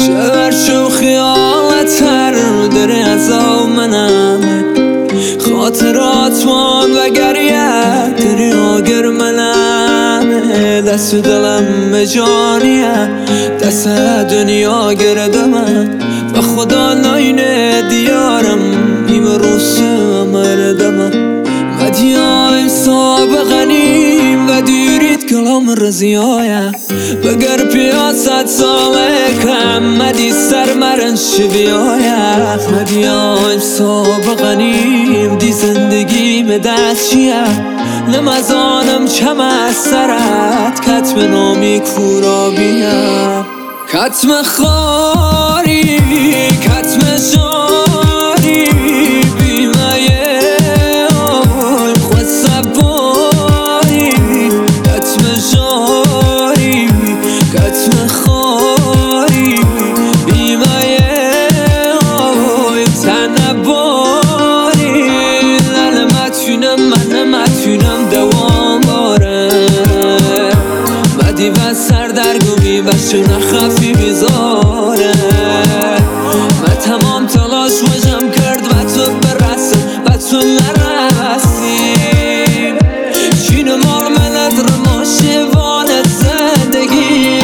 شو خیالت هر داره از منم خاطرات مان و گریه داری آگر منم دست دلم به جانیه دست دنیا گرده من و خدا ناینه دیارم این روز مردم مدیایم سابقنیم و دیرید کلام رزیایه بگر پیاست ساله کم مدی سر مرن شبیایه مدیایم سابقنیم دی زندگیم دستشیه نمزانم چم از سرت کتم نامی کورابیه کتم خاری کتم شاری بیمایه آی خود سباری کتم شاری کتم خاری بیمایه آی تنباری نمتونم من نمتونم دوام باره مدی و سردرگمی و شنه خفی بیزاره من تمام تلاش وجم کرد و تو برسه و تو نرسی چین مال ملت رما شوانت زندگی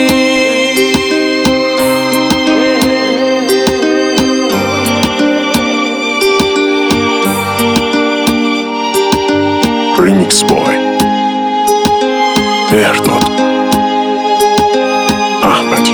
Remix Boy Erdod Ahmeti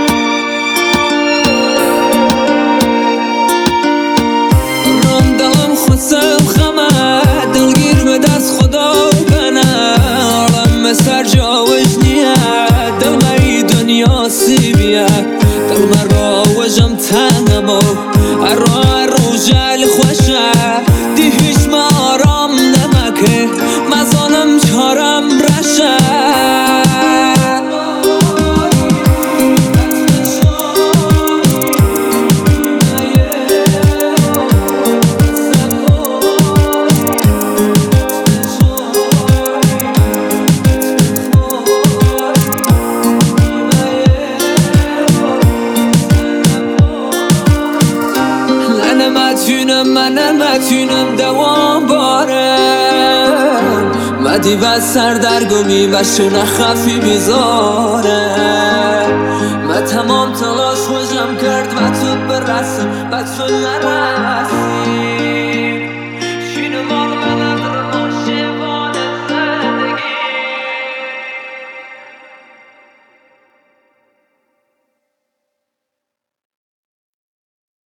دلم خواستم خمه دلگیر به دست خدا بنه عالم سر جاوش نیه دل مری دنیا سیبیه دل مرا وجم تنم و رو جل خوشه دی هیچ ما آرام نمکه مزانم چارم رشه من نمتونم دوام بارم مدی و سردرگمی و شنه خفی بیزاره من تمام تلاش خوشم کرد و تو برسم و تو نرسی